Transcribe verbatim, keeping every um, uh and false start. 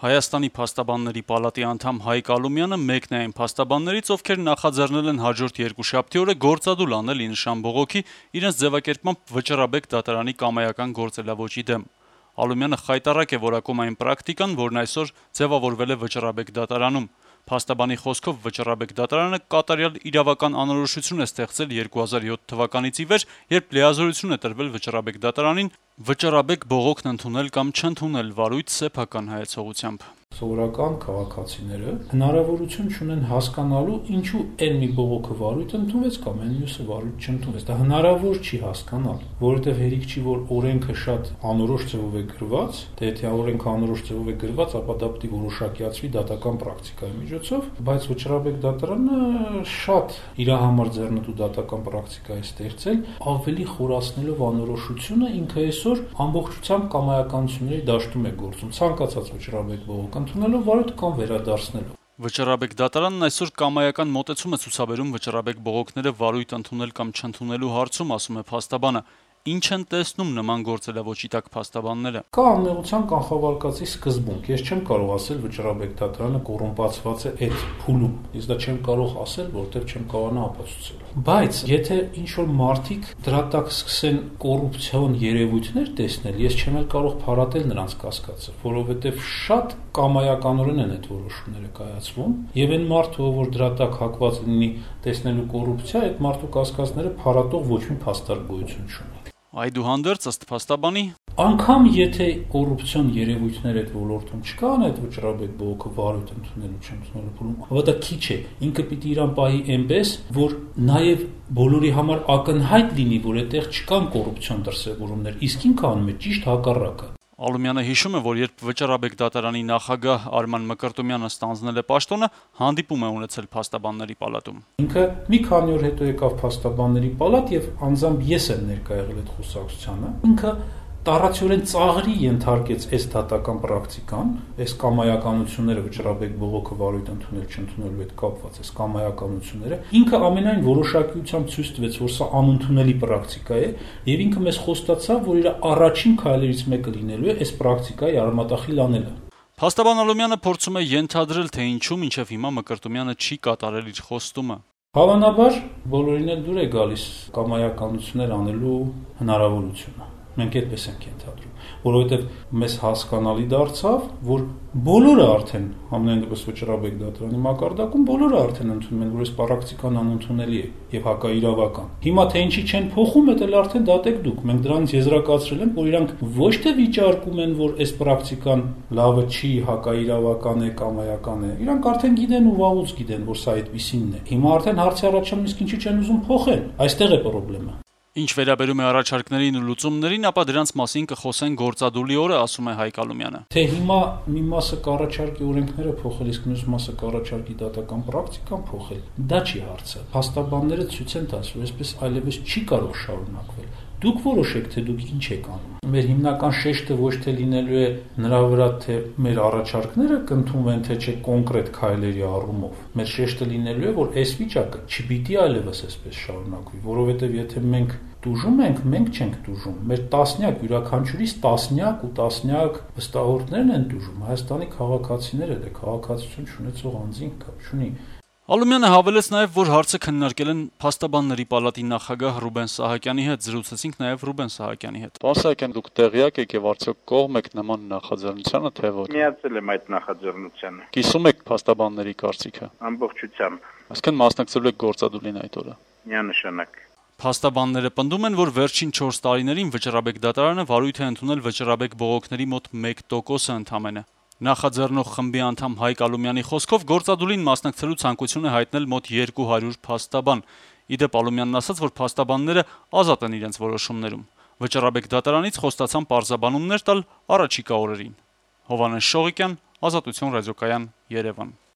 Հայաստանի փաստաբանների պալատի անդամ Հայկ Ալումյանը մեկն է այն փաստաբաններից, ովքեր նախաձեռնել են հաջորդ երկուշաբթի օրը գործադուլ անել ի նշան բողոքի իրենց ձևակերպմամբ Վճռաբեկ դատարանի կամայական գործելավոճի դեմ։ Ալումյանը խայտառակ է որակում այն պրակտիկան, որն այսօր ձևավորվել է Վճռաբեկ դատարանում։ Փաստաբանի խոսքով Վճռաբեկ դատարանը կատարյալ իրավական անորոշություն է ստեղծել երկու հազար յոթ թվականից ի վեր, երբ լիազորություն է տրվել Վճռաբեկ դատարանին Վճռաբեկ բողոքն ընդունել կամ չընդունել վարույթ սեփական հայեցողությամբ։ Սովորական քաղաքացիները հնարավորություն չունեն հասկանալու ինչու այն մի բողոքը վարույթ ընդունվեց կամ այն մյուսը վարույթ չընդունվեց։ Դա հնարավոր չի հասկանալ, որովհետև հերիք չի, որ օրենքը շատ անորոշ ձևով է գրված, թե եթե օրենքը անորոշ ձևով է գրված, ապա դա պետք է որոշակիացվի դատական պրակտիկայի միջոցով, բայց Վճռաբեկ դատարանը շատ իր համար ձեռնտու դատական պրակտիկա է ստեղծել, ավելի խորացնելով անորոշությունը, ինքը այսօր ամբողջությամբ կամայականությունների դաշտում է գործում, ցանկացած Վճռաբեկ բողոք ընդունելով վարույթ կամ վերադարձնելով։ Վճռաբեկ դատարանն այսօր կամայական մոտեցում է ցուցաբերում Վճռաբեկ բողոքները վարույթ ընդունել կամ չընդունելու հարցում, ասում է փաստաբանը։ Ինչ են տեսնում նման գործելավոճի տակ փաստաբանները։ Կա անմեղության կանխավարկածի սկզբունք։ Ես չեմ կարող ասել Վճռաբեկ դատարանը կոռումպացված է այդ փուլում։ Ես դա չեմ կարող ասել, որովհետև չեմ կարողանա ապացուցել։ Բայց եթե ինչ-որ մարդիկ դրա տակ սկսեն կոռուպցիոն երևույթներ տեսնել, ես չեմ էլ կարող փարատել նրանց կասկածը, որովհետև շատ կամայականորեն են այդ որոշումները կայացվում, եւ այն մարդը, որ դրա տակ հակված լինի տեսնելու կոռուպցիա, այդ մարդու կասկածները փարատող ոչ մի փաստարկ գոյություն չունի։ Այդուհանդերձ, ըստ փաստաբանի, անգամ եթե կոռուպցիոն երևույթներ այդ ոլորտում չկան, այդ Վճռաբեկ բողոքը վարույթ ընդունելու չընդունելու փուլում, ապա դա քիչ է։ Ինքը պիտի իրան պահի այնպես, որ նաև բոլորի համար ակնհայտ լինի, որ այդտեղ չկան կոռուպցիոն դրսևորումներ, իսկ ինքը անում է ճիշտ հակառակը։ Ալումյանը հիշում է, որ երբ Վճռաբեկ դատարանի նախագահ Արման Մկրտումյանը ստանձնել է պաշտոնը, հանդիպում է ունեցել փաստաբանների պալատում։ Ինքը մի քանի օր հետո եկավ փաստաբանների պալատ եւ անձամբ ես եմ ներկա եղել այդ խոսակցությանը։ Ինքը տարածորեն ծաղրի ենթարկեց այս դատական պրակտիկան, այս կամայականությունները Վճռաբեկ բողոքը վարույթ ընդունել չընդունելու հետ կապված, այս կամայականությունները, ինքը ամենայն որոշակիությամբ ցույց տվեց, որ սա անընդունելի պրակտիկա է, եւ ինքը մեզ խոստացավ, որ իր առաջին քայլերից մեկը լինելու է այս պրակտիկայի արմատախիլ անելը։ Փաստաբան Ալումյանը փորձում է ենթադրել, թե ինչու մինչև հիմա Մկրտումյանը չի կատարել իր խոստումը։ Հավանաբար բոլորին էլ դուր է գալիս կամայականություններ անելու հնարավորությունը։ Մենք այդպես ենք ենթադրում, որովհետև մեզ հասկանալի դարձավ, որ բոլորը արդեն ամենայն դեպս Վճռաբեկ դատարանի մակարդակում բոլորը արդեն ընդունում են, որ այս պրակտիկան անընդունելի է եւ հակաիրավական։ Հիմա թե ինչի չեն փոխում, դա էլ արդեն դատեք դուք։ Մենք դրանից եզրակացրել ենք, որ իրանք ոչ թե վիճարկում են, որ այս պրակտիկան լավը չի, հակաիրավական է, կամայական է։ Իրանք արդեն գիտեն ու վաղուց գիտեն, որ սա այդպիսինն է։ Հիմա արդեն հարցի առաջանում իսկ ինչի չեն ուզում փոխել։ Այստեղ է խնդրեմը։ Ինչ վերաբերում է առաջարկներին ու լուծումներին, ապա դրանց մասին կխոսեն գործադուլի օրը, ասում է Հայկ Ալումյանը։ Թե հիմա մի մասը կառաջարկի օրենքները փոխել, իսկ մյուս մասը կառաջարկի դատական պրակտիկան փոխել, դա չի հարցը։ Փաստաբանները ցույց են տալիս, որ այսպես այլևս չի կարող շարունակվել։ Դուք որոշեք, թե դուք ինչ եք անում։ Մեր հիմնական շեշտը ոչ թե լինելու է նրա վրա, թե մեր առաջարկները կընդունվեն, թե չէ կոնկրետ քայլերի առումով։ Մեր շեշտը լինելու է, որ այս վիճակը չպիտի այլևս այսպես շարունակվի, որովհետև եթե մենք տուժում ենք, մենք չենք տուժում։ Մեր տասնյակ յուրաքանչյուրից տասնյակ ու տասնյակ վստահորդներն են տուժում։ Հայաստանի քաղաքացիները, դե քաղաքացիություն չունեցող անձին կապ չունի։ Ալումյանը հավելեց նաև, որ հարցը քննարկել են փաստաբանների պալատի նախագահ Ռուբեն Սահակյանի հետ, զրուցեցինք նաև Ռուբեն Սահակյանի հետ։ Պարոն Սահակյան, դուք տեղյակ եք եւ արդյոք կողմ եք նման նախաձեռնությանը, թե ոչ։ Միացել եմ այդ նախաձեռնությանը։ Կիսում եք փաստաբանների կարծիքը։ Ամբողջությամբ։ Այսինքն մասնակցելու եք գործադուլին այդ օրը։ Միանշանակ։ Փաստաբանները պնդում են, որ վերջին չորս տարիներին Վճռաբեկ դատարանը վարույթ է ընդունել Վճռաբեկ բողոքների մոտ մեկ տոկոսը ընդամենը։ Նախաձեռնող խմբի անդամ Հայկ Ալումյանի խոսքով գործադուլին մասնակցելու ցանկություն է հայտնել մոտ երկու հարյուր փաստաբան։ Ի դեպ Ալումյանն ասաց, որ փաստաբանները ազատ են իրենց որոշումներում։ Վճռաբեկ դատարանից խոստացան պարզաբանումներ տալ առաջիկա օրերին։ Հովհաննես Շողիկյան, Ազատություն ռադիոկայան, Երևան։